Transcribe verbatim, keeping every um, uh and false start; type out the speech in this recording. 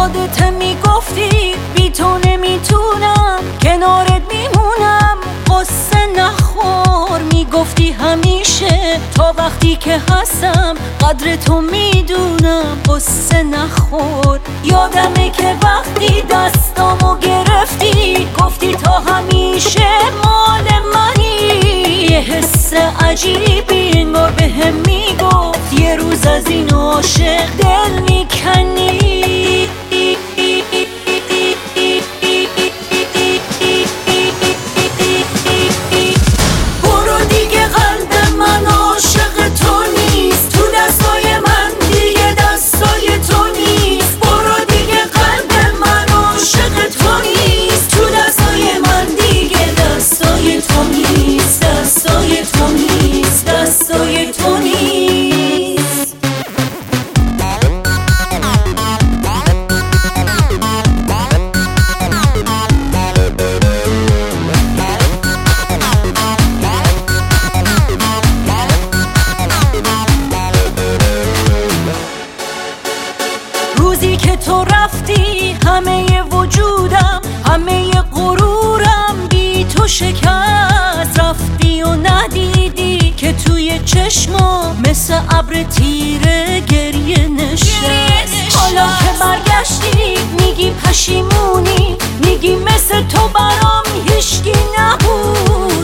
یادت میگفتی بی تو نمیتونم کنارت میمونم، قصه نخور میگفتی همیشه تا وقتی که هستم قدر تو میدونم، قصه نخور. یادمه که وقتی دستامو گرفتی گفتی تا همیشه مال منی، یه حس عجیبی انگار بهم میگفت یه روز از این عاشق دل میکنی. برو دیگه قلب من عاشق تو نیست، تو دستای من دیگه دستای تو نیست. برو دیگه قلب من عاشق تو نیست، تو دستای من دیگه دستای تو نیست، دستای تو نیست، دستای تو نیست. روزی که تو رفتی همه وجودم همه غرورم بی تو شکست، رفتی و ندیدی که توی چشما مثل ابر تیره گریه نشست. حالا که برگشتی میگی پشیمونی، میگی مثل تو برام هیچکی نبود.